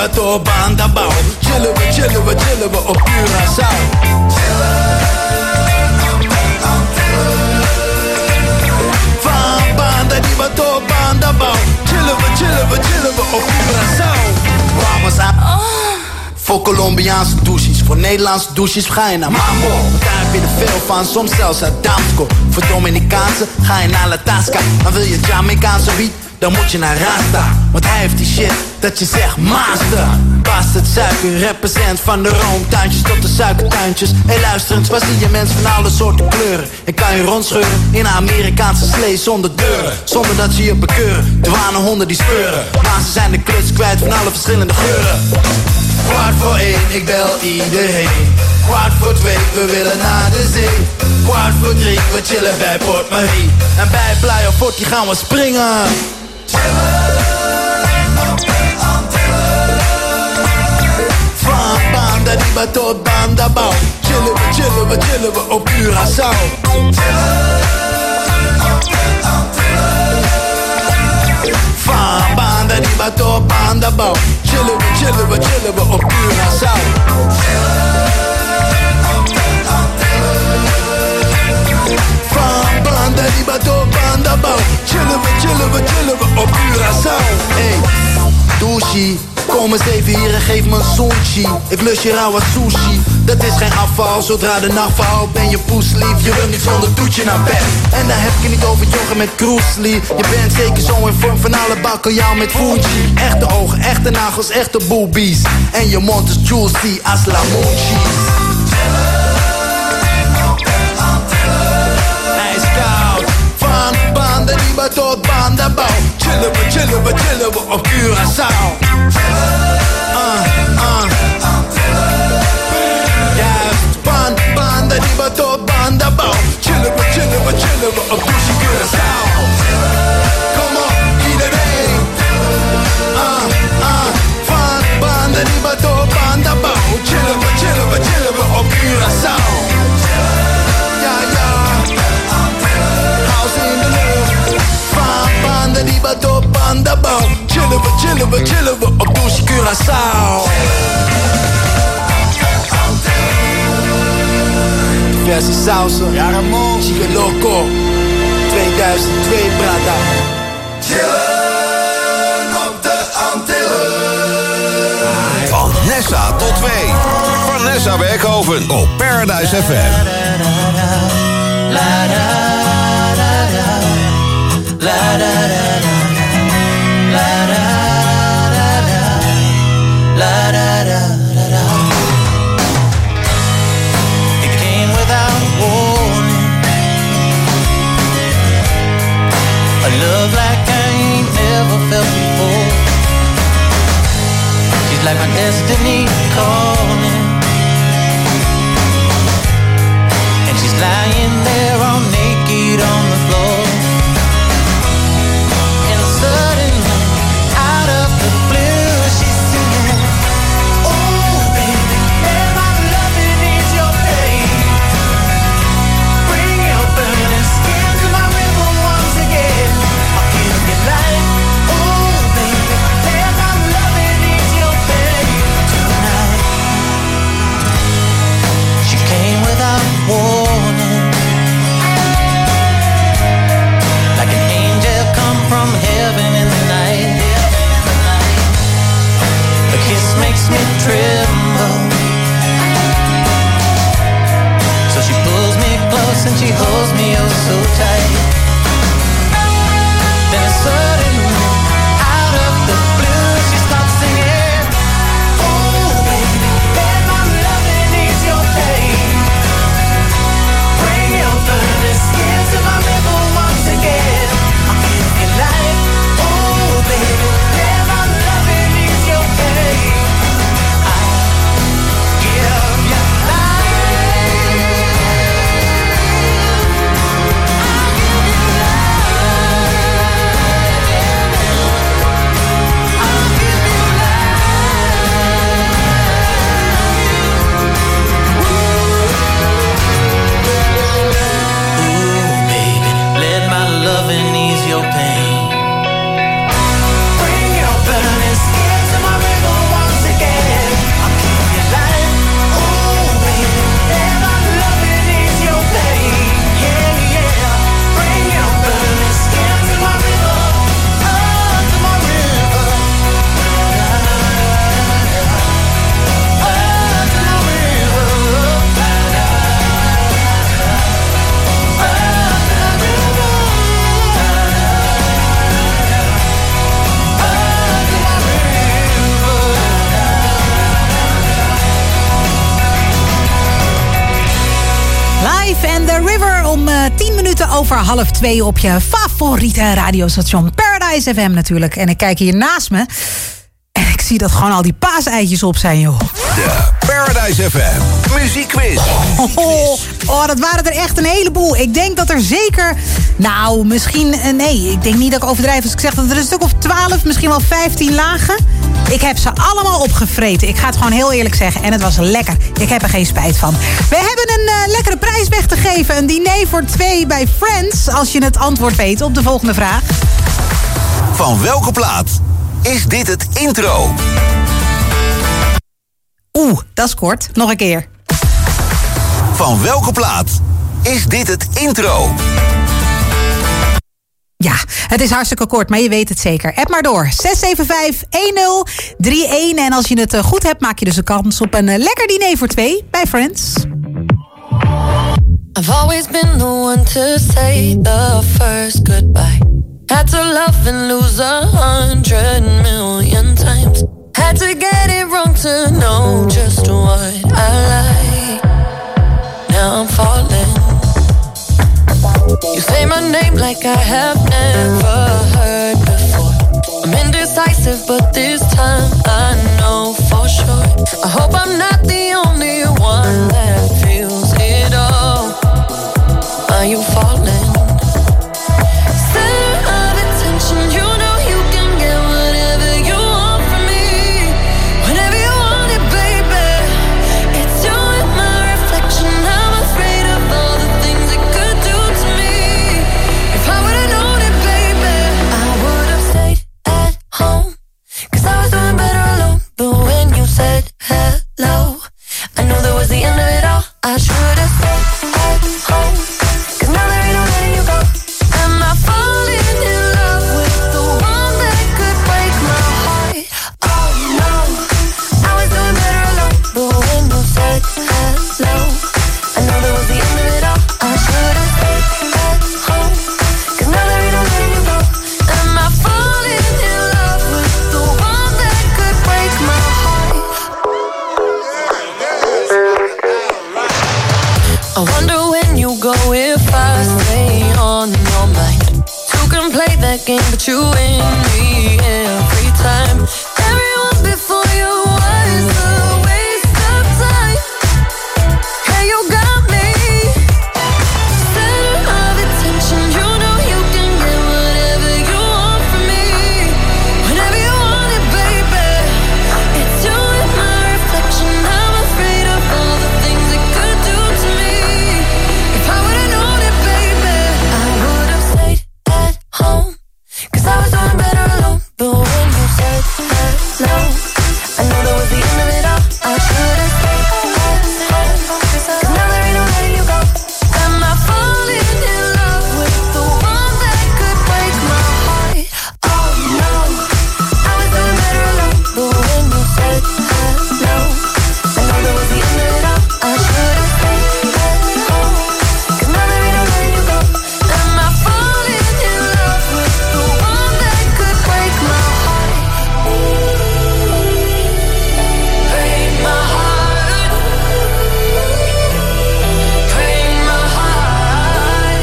ba to banda bouw. Chillen we, chillen we, chillen we op Curaçao. Van banda die ba to banda bouw. Chillen we, chillen we, chillen we op Curaçao. Vamos aan. Voor Colombiaanse douches, voor Nederlandse douches ga je naar Mambo. Daar heb je er veel van, soms zelfs uit Damsko. Voor Dominicaanse ga je naar La Tasca. Dan wil je Jamaicaanse wiet, dan moet je naar Rasta. Want hij heeft die shit dat je zegt master. Past het suiker, represent van de roomtuintjes tot de suikertuintjes. Hé luister eens, waar zie je mensen van alle soorten kleuren? Ik kan je rondscheuren in een Amerikaanse slee zonder deuren. Zonder dat ze je bekeuren, douanehonden die speuren. Maar ze zijn de kluts kwijt van alle verschillende geuren. Kwart voor één, ik bel iedereen. Kwart voor twee, we willen naar de zee. Kwart voor drie, we chillen bij Port Marie. En bij Playa Forti gaan we springen. Van Banda Diba tot Banda Bouw. Chillen we, chillen we, chillen we op Curaçao. Van Banda Diba tot Banda Bouw. Chillen we, chillen we, chillen we op Curaçao. Van Banda Diba tot Banda Bouw. Chillen we, chillen we, chillen we op Curaçao. Hey, douchie, kom eens even hier en geef me een zoentje. Ik lust je rauwe sushi, dat is geen afval. Zodra de nacht valt ben je poeslief. Je wil niet zonder toetje naar bed. En dan heb ik het niet over joggen met Cruise. Je bent zeker zo in vorm van alle bakkeljauw met Fuji. Echte ogen, echte nagels, echte boobies. En je mond is juicy als la monchies. Ijskoud, van Banda Diba tot Banda Bouw. Chillen we, chillen we, chillen we op Curaçao. Uh, uh. Juist, van Banda Diba tot Banda Bouw. Chillen we, chillen we, chillen we op Douche Curaçao. Kom op, iedereen. Uh, uh. Van Banda Diba tot Banda Bouw. Chillen we, chillen we, chillen we op Curaçao. Ja, ja. House in de lucht. Van Banda Diba tot Banda Bouw. Chillen we, chillen we, chillen we op Douche Curaçao. Diverse sausen, ja Ramon, Chique Loco, tweeduizend twee brada. Chillen op de Antillen. Van Nessa tot twee. Vanessa Werkhoven op Paradise F M. A love like I ain't never felt before. She's like my destiny calling. And she's lying there all naked on the floor. And suddenly, out of the blue, she's singing, oh baby, man, my loving is your pain. Bring your burning skin to my river once again. Life, oh baby, there's my loving is your pain tonight. She came without warning, like an angel come from heaven in the night. A kiss makes me tremble, so she pulls me close and she holds me oh so tight. Then suddenly, out of the blue, she starts singing, oh baby, then my loving is your pain. Bring your burning skin to my river once again. I'll give you life, oh baby, then my loving is your pain. I'll give you life. I'll Live and the River om uh, tien minuten over half twee op je favoriete radiostation Paradise F M natuurlijk. En ik kijk hier naast me en ik zie dat gewoon al die paaseitjes op zijn, joh. De Paradise F M muziekquiz. Oh, oh, oh, dat waren er echt een heleboel. Ik denk dat er zeker, nou misschien, uh, nee, ik denk niet dat ik overdrijf als ik zeg dat er een stuk of twaalf, misschien wel vijftien lagen. Ik heb ze allemaal opgevreten. Ik ga het gewoon heel eerlijk zeggen. En het was lekker. Ik heb er geen spijt van. We hebben een uh, lekkere prijs weg te geven. Een diner voor twee bij Friends. Als je het antwoord weet op de volgende vraag. Van welke plaat is dit het intro? Oeh, dat is kort. Nog een keer. Van welke plaat is dit het intro? Ja, het is hartstikke kort, maar je weet het zeker. App maar door. zes zeven vijf een nul drie een. En als je het goed hebt, maak je dus een kans op een lekker diner voor twee bij Friends. I've always been the one to say the first goodbye. Had to love and lose a hundred million times. Had to get it wrong to know just what I like. Now I'm falling. You say my name like I have never heard before. I'm indecisive, but this time I know for sure. I hope I'm not the only one that feels it all. Are you falling? Center of attention, you know you can get whatever you want from me. Whenever you want it, baby. It's you and my reflection. I'm afraid of all the things it could do to me. If I would've known it, baby, I would've stayed at home. Cause I was doing better alone. But when you said hello, I knew that was the end of it all. I should've stayed at home. Cause now there ain't no letting you go. Am I falling in love with the one that could break my heart? Oh no, I was doing better alone. But when you said hello, I knew that was the end of it all. I should've stayed at home. Cause now there ain't no letting you go. Am I falling in love with the one that could break my heart? I wonder when you go if I stay on your mind. Two can play that game, but you win me every time. Everyone before you was a waste of time. Hey, you got me. Center of attention, you know you can get whatever you want from me. Whenever you want it, baby. It's you and my reflection. I'm afraid of all the things it could do to me. If I would've known it, baby, I would've stayed at home. Cause I was doing better alone. But when you said hello, I knew that was the end of it all. I should've stayed at home. Cause now there ain't no letting you go. Am I falling in love with the one that could break my heart? Oh no, I was doing better alone. But when you said hello, I knew that was the end of it all. I should've stayed at home. Cause now there ain't no letting you go. Am I falling in love with the one that could break my heart? Break my heart. Break my heart.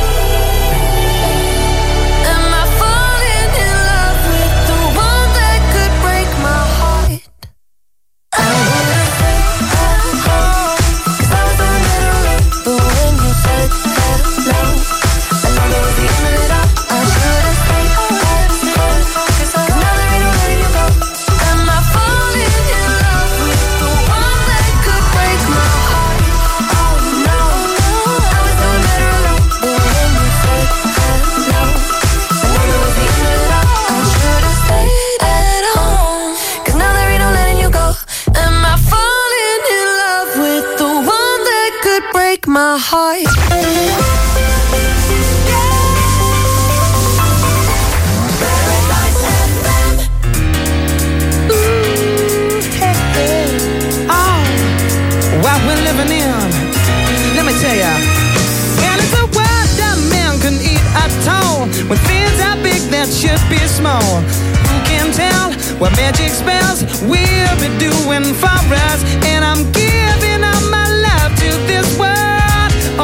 Am I falling in love with the one that could break my heart? I would've stayed at home. Cause I was doing better alone. But when you said hello, I knew that was the end of it all. I should've stayed at home. Cause now there ain't no letting you go. Am I falling in love with the one that could break my heart? Oh no, I was doing better alone. But when you said hello, I knew that was the end of it all. I should've stayed at home. Cause now there ain't no letting you go. Am I falling in love with the one that could break my heart? What we're living in, let me tell ya. And it's a world that man can eat at all. When things are big that should be small. Who can tell what magic spells we'll be doing for us? And I'm giving all my love to this world.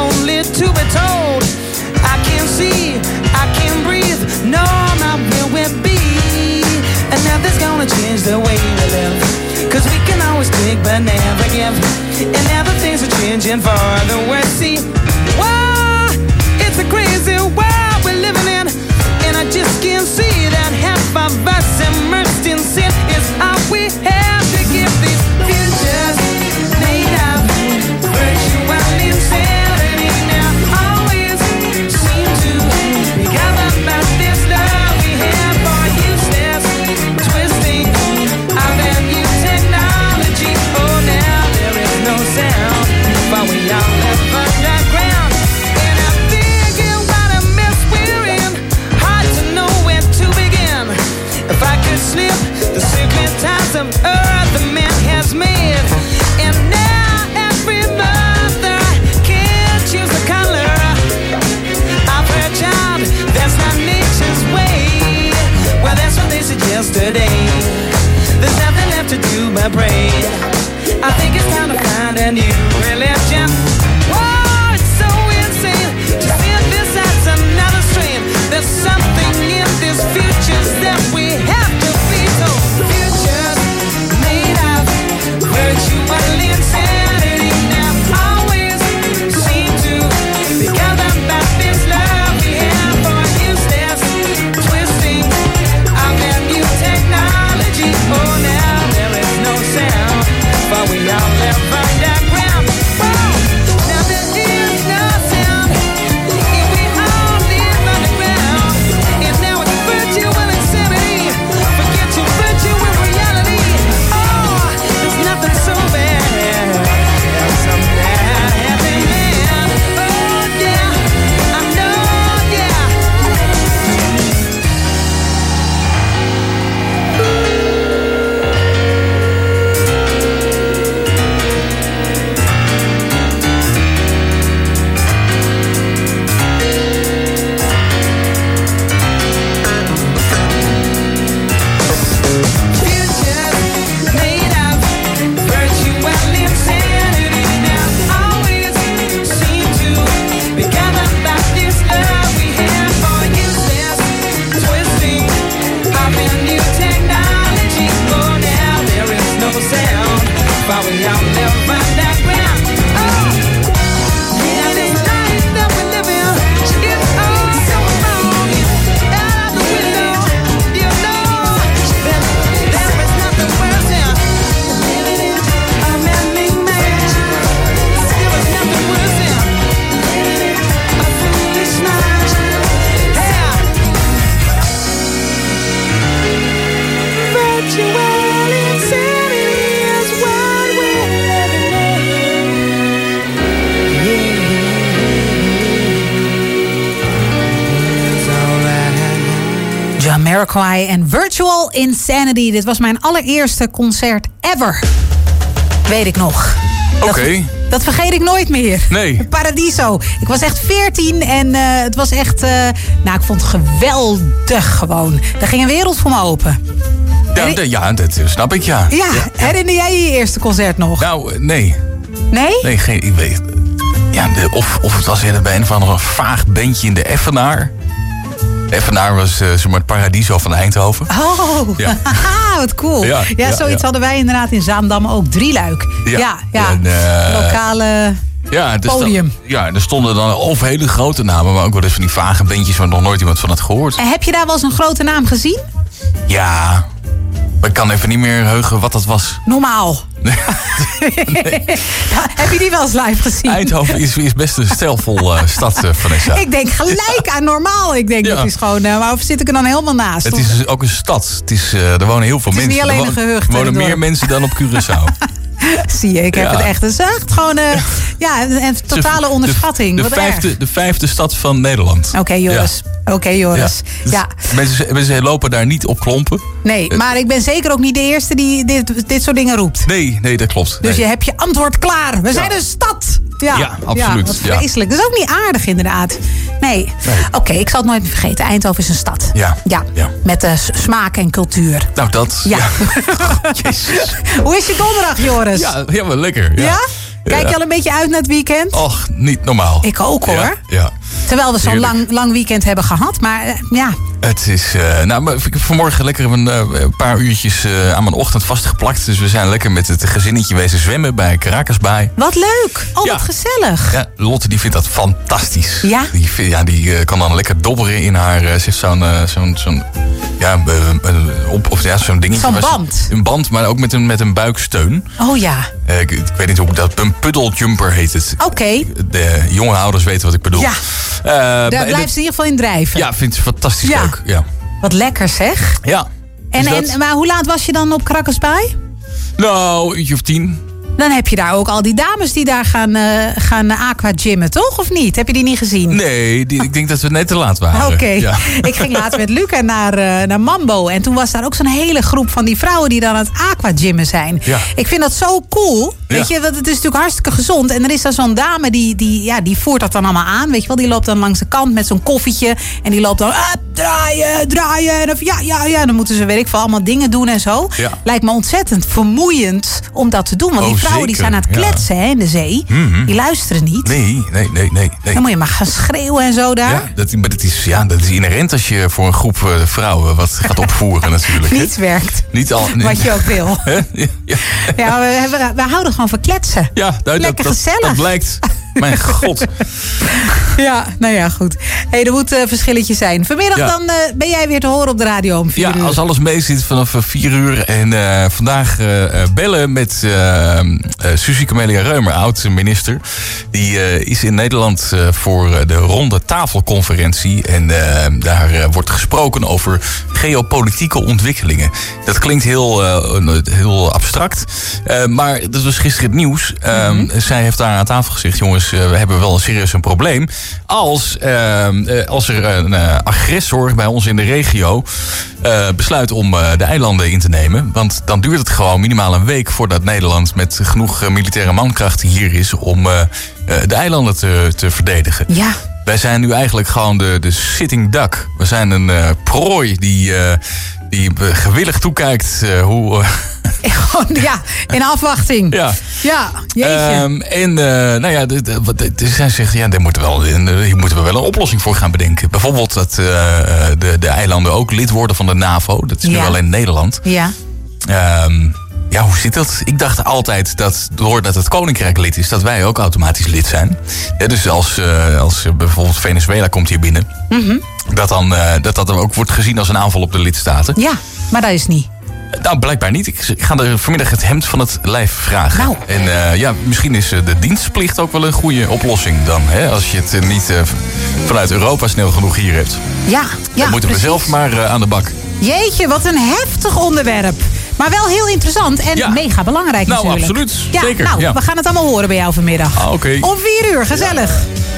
changing for the worse. See, wow, it's a crazy world we're living in, and I just can't see that half of us immersed in sin is all we have to give these futures made of virtual insanity. Now always seem to be gathered about this love we have for useless twisting of that new technology. Oh, now there is no sound, but we all live underground. And I'm thinking what a mess we're in. Hard to know where to begin. If I could slip the secret ties of earth the man has made, and now every mother can't choose a color of her child. That's not nature's way. Well, that's what they suggest today. There's nothing left to do but pray. I think it's time to find a new religion. Whoa, it's so insane to see this as another strain. There's something in these futures that we have to be told. Futures made of virtual insanity. Now always seem to be gathered about this love we have for useless twisting of that new technology. Oh, now there is no sound, but we all live underground. Whoa, now there is no sound if we all live underground. And now it's virtual insanity. Forget your virtual reality. Oh, there's nothing so bad as some bad happy man. Oh yeah, I know, yeah. Futures made of virtual insanity. Now always seem to be gathered about this love we have for useless twisting of a new technology. Oh, now there is no sound, but we all live underground. Oh, yeah, this life that we live in is all so wrong. Out the window, you know that there is nothing worse than living in a man-made man. There is nothing worse than living in a foolish mind. Yeah. Virtual insanity is what we're living in. Yeah. It's alright. Jamiroquai en Virtual Insanity. Dit was mijn allereerste concert ever. Weet ik nog. Oké. Dat, dat vergeet ik nooit meer. Nee. Paradiso. Ik was echt veertien en uh, het was echt... Uh, nou, ik vond het geweldig gewoon. Daar ging een wereld voor me open. Ja, d- ja, dat snap ik, ja. Ja, herinner jij je eerste concert nog? Nou, eh, nee. Nee? Nee, geen, ik weet. Ja, de, of, of het was eerder bij een of ander vaag bandje in de Effenaar. De Effenaar was uh, zeg maar het Paradiso van Eindhoven. Oh, Ja. haha, wat cool. Ja, Ja, ja, zoiets ja. hadden wij inderdaad in Zaandam ook. Drieluik. Ja. Ja, ja. En, uh, Lokale Ja, er sta- podium. ja, er stonden dan of hele grote namen, maar ook wel eens van die vage bandjes waar nog nooit iemand van had gehoord. En heb je daar wel eens een grote naam gezien? Ja, maar ik kan even niet meer heugen wat dat was. Normaal. Ja, heb je die wel eens live gezien? Eindhoven is, is best een stijlvol uh, stad, uh, Vanessa. Ik denk gelijk aan normaal. Ik denk Ja. dat is gewoon... Uh, maar of zit ik er dan helemaal naast? Het is dus ook een stad. Het is, uh, er wonen heel veel Het is mensen. niet alleen er een wo- gehucht, Er wonen hè, meer dorp. mensen dan op Curaçao. Zie je, ik heb Ja. het echt. Het is echt gewoon uh, ja, een, een totale De- onderschatting. De, Wat vijfde, de vijfde stad van Nederland. Oké, Joris. Oké, Joris. Ja. Ja. Dus Mensen, mensen lopen daar niet op klompen. Nee, Eh, maar ik ben zeker ook niet de eerste die dit, dit soort dingen roept. Nee, nee, dat klopt. Dus Nee. je hebt je antwoord klaar. We zijn een stad. Ja, Ja, absoluut. wat Ja. vreselijk. Dat is ook niet aardig, inderdaad. Nee. Oké, ik zal het nooit meer vergeten. Eindhoven is een stad. Ja. Ja. Ja. Met uh, smaak en cultuur. Nou, dat. Ja. Jezus. Hoe is je donderdag, Joris? Ja, ja, wel lekker. Ja? Ja? Kijk Ja. je al een beetje uit naar het weekend? Och, niet normaal. Ik ook, hoor. Ja, ja. Terwijl we zo'n Heerlijk. lang, lang weekend hebben gehad. Maar uh, ja, Het is, uh, nou, maar ik heb vanmorgen lekker een, uh, een paar uurtjes uh, aan mijn ochtend vastgeplakt. Dus we zijn lekker met het gezinnetje wezen zwemmen bij Caracas Bay. Wat leuk! Oh, Ja. wat gezellig. Ja, Lotte die vindt dat fantastisch. Ja? Die, vindt- ja, die uh, kan dan lekker dobberen in haar, uh, ze heeft zo'n, uh, zo'n, zo'n, ja, uh, uh, op, of, ja, zo'n dingetje. Zo'n waar ze- band. Een band, maar ook met een, met een buiksteun. Oh ja, Uh, ik, ik weet niet hoe ik dat, een puddeljumper heet het. oké. De jonge ouders weten wat ik bedoel. Ja. Uh, Daar maar- blijft ze in ieder geval in drijven. Ja, vindt ze fantastisch Ja. leuk. Ja. Wat lekker zeg. Ja. En, Dus dat- en, maar hoe laat was je dan op Caracas Bay? Nou, een uurtje of tien. Dan heb je daar ook al die dames die daar gaan, uh, gaan aqua gymmen, toch? Of niet? Heb je die niet gezien? Nee, die, ik denk dat we net te laat waren. Oké, Ja. ik ging laatst met Luca naar, uh, naar Mambo. En toen was daar ook zo'n hele groep van die vrouwen die dan aan het aquagymmen zijn. Ja. Ik vind dat zo cool. Weet Ja. je, want het is natuurlijk hartstikke gezond. En er is daar zo'n dame die, die, ja, die voert dat dan allemaal aan. Weet je wel, die loopt dan langs de kant met zo'n koffietje. En die loopt dan ah, draaien, draaien. En of, ja, ja, ja. Dan moeten ze, weet ik veel, allemaal dingen doen en zo. Ja. Lijkt me ontzettend vermoeiend om dat te doen. Want die Oh, vrouwen die zeker. zijn aan het Ja. kletsen hè, in de zee. Mhm. Die luisteren niet. Nee, nee, nee, nee. nee. Dan moet je maar gaan schreeuwen en zo daar. Ja, dat, maar dat, is, ja, dat is inherent als je voor een groep uh, vrouwen wat gaat opvoeren natuurlijk. hè. Niets werkt. Niet al, Wat je ook wil. Hè? Ja, ja. Ja, we, we, we houden gewoon van kletsen. Ja, nou, dat, Lekker dat, gezellig. dat blijkt. Mijn god. Ja, nou ja, goed. Hey, er moet uh, verschilletje zijn. Vanmiddag Ja. dan uh, ben jij weer te horen op de radio om vier Ja, uur. als alles mee zit vanaf uh, vier uur. En uh, vandaag uh, bellen met uh, uh, Suzy Camelia Reumer, oud-minister. Die uh, is in Nederland uh, voor uh, de ronde tafelconferentie. En uh, daar uh, wordt gesproken over geopolitieke ontwikkelingen. Dat klinkt heel, uh, heel abstract. Uh, maar dat was gisteren het nieuws. Uh, Mhm. Zij heeft daar aan tafel gezegd, jongens, uh, we hebben wel een serieus een probleem. Als, uh, uh, als er een uh, agressor bij ons in de regio uh, besluit om uh, de eilanden in te nemen. Want dan duurt het gewoon minimaal een week voordat Nederland met genoeg uh, militaire mankracht hier is om uh, uh, de eilanden te, te verdedigen. Ja. Wij zijn nu eigenlijk gewoon de, de sitting duck. We zijn een uh, prooi die, uh, die uh, gewillig toekijkt uh, hoe... Uh, Gewoon, ja, in afwachting. Ja. Ja, jeetje. Ehm, en uh, nou ja, de, de, de, de, zij zegt, ja, daar moeten we wel, een- hier moeten we wel een oplossing voor gaan bedenken. Bijvoorbeeld dat uh, de, de eilanden ook lid worden van de NAVO. Dat is nu Ja. wel in Nederland. Ja. Ehm, ja, hoe zit dat? Ik dacht altijd dat doordat het Koninkrijk lid is, dat wij ook automatisch lid zijn. Ja, dus als, uh, als uh, bijvoorbeeld Venezuela komt hier binnen, Mhm. dat, dan, uh, dat dat dan ook wordt gezien als een aanval op de lidstaten. Ja, maar dat is niet. Nou, blijkbaar niet. Ik ik ga er vanmiddag het hemd van het lijf vragen. Nou. En uh, ja, misschien is uh, de dienstplicht ook wel een goede oplossing dan. Hè? Als je het uh, niet uh, vanuit Europa snel genoeg hier hebt. Ja, ja, dan moeten precies. we zelf maar uh, aan de bak. Jeetje, wat een heftig onderwerp. Maar wel heel interessant en Ja. mega belangrijk Nou, natuurlijk. absoluut. Ja, Zeker, Nou, ja. we gaan het allemaal horen bij jou vanmiddag. Ah, oké. Om vier uur, gezellig.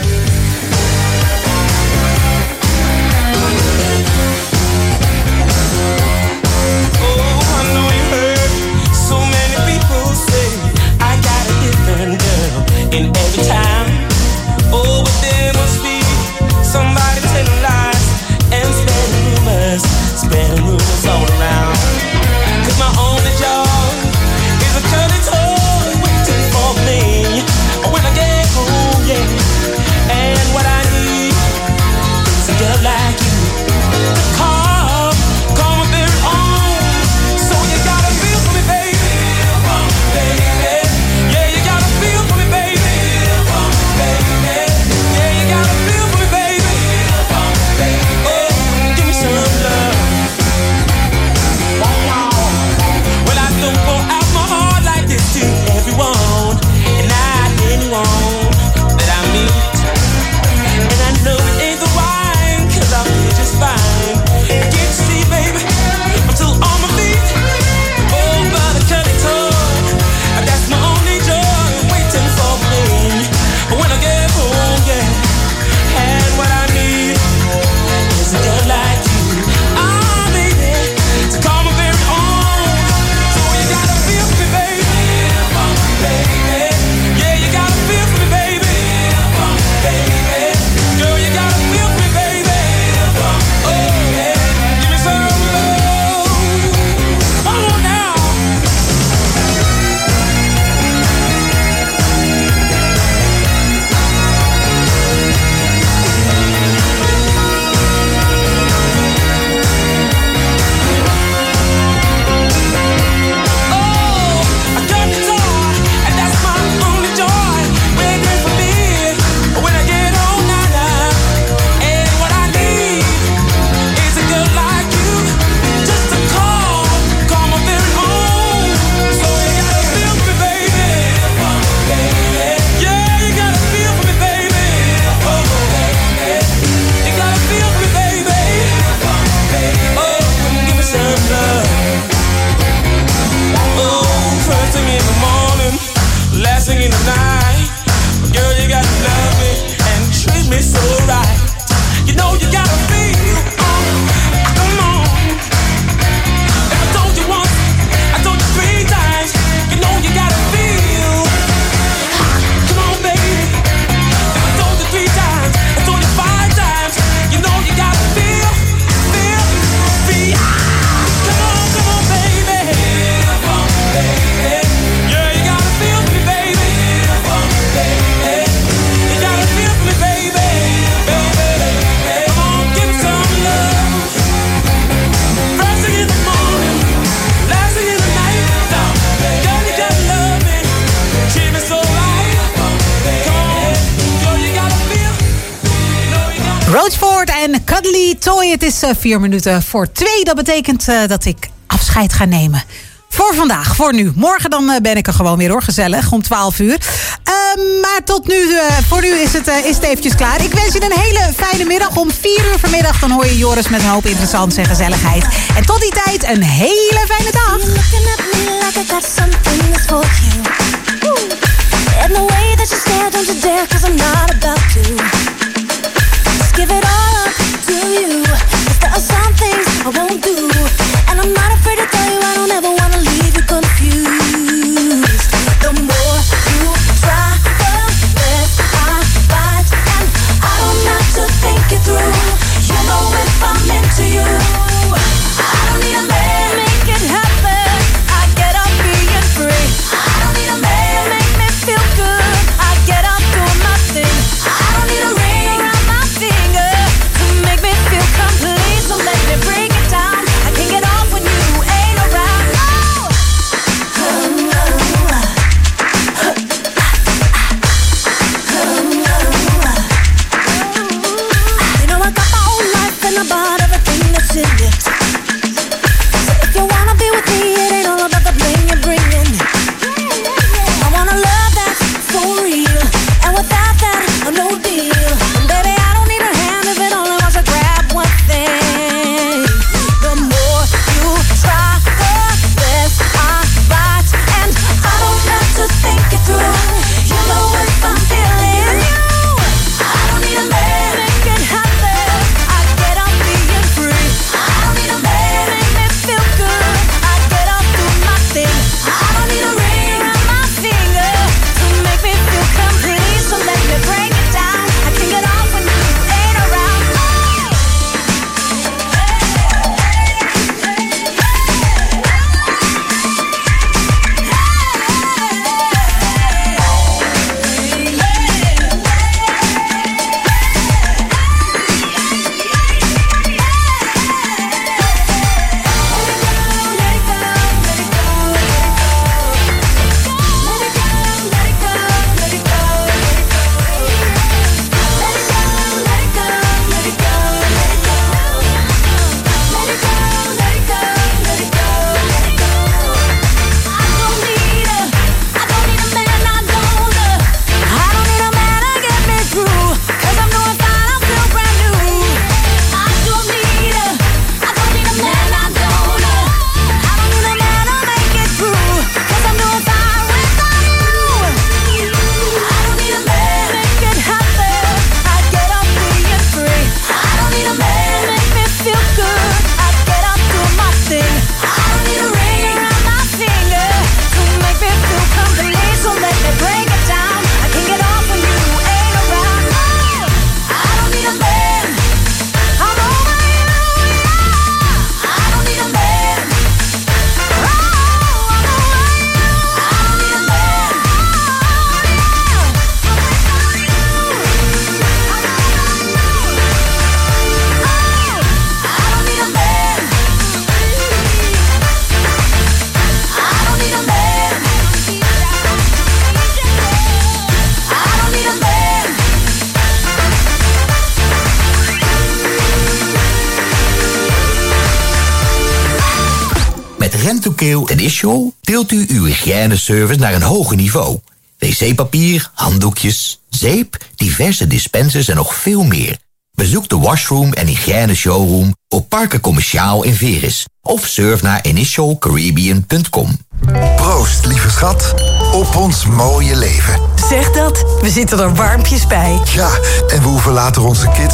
I know you heard so many people say I got a different girl in every town. Oh, but there must be somebody telling lies and spreading rumors, spreading rumors all around. 'Cause my only job is a curly toy waiting for me when I get home, yeah. And what I need is a girl like you to call, call my very own. So you gotta feel for me, baby. Feel for me, baby. Yeah, you gotta feel for me, baby. Feel for Roachford en Cuddly Toy. Het is uh, vier minuten voor twee. Dat betekent uh, dat ik afscheid ga nemen. Voor vandaag, voor nu. Morgen dan uh, ben ik er gewoon weer hoor, gezellig, om twaalf uur. Uh, maar tot nu, uh, voor nu is het, uh, is het eventjes klaar. Ik wens je een hele fijne middag. Om vier uur vanmiddag dan hoor je Joris met een hoop interessants en gezelligheid. En tot die tijd een hele fijne dag. And the way that you stare, don't you dare, cause I'm not about to. Just give it all up to you. Cause there are some things I won't do. And I'm not afraid to tell you I don't ever wanna leave you confused. The more you try, the less I bite. And I don't have to think it through. You know if I'm into you, I don't need a man, make it happen. I get up being free. I don't need a man, make me feel good. I get up doing my thing. I don't need a ring around my finger to make me feel complete. So let me break it down. I can get off when you ain't around. Oh. You know I got my own life and I bought everything that's in it. So if you wanna be with me, it ain't all about the bling you're bringing. I wanna love that's for real, and without that, I'm no deal. And baby, I don't need a hand if it only wants to grab one thing. The more you try, the less I bite, and I don't have to think it through. You know if I'm feeling you, I don't need a man, make it happen. I get up being free. I don't need a man, make me feel good. I get up doing my thing. I don't need a ring around my finger to make me feel complete. So let me break it down. I can get off when you ain't around. Met Rentokil en Issuel tilt u uw hygiëneservice naar een hoger niveau. Wc-papier, handdoekjes, zeep, diverse dispensers en nog veel meer. Bezoek de washroom en hygiëne showroom op Parken Commerciaal in Veres. Of surf naar initial caribbean punt com. Proost, lieve schat, op ons mooie leven. Zeg dat, we zitten er warmpjes bij. Ja, en we hoeven later onze kids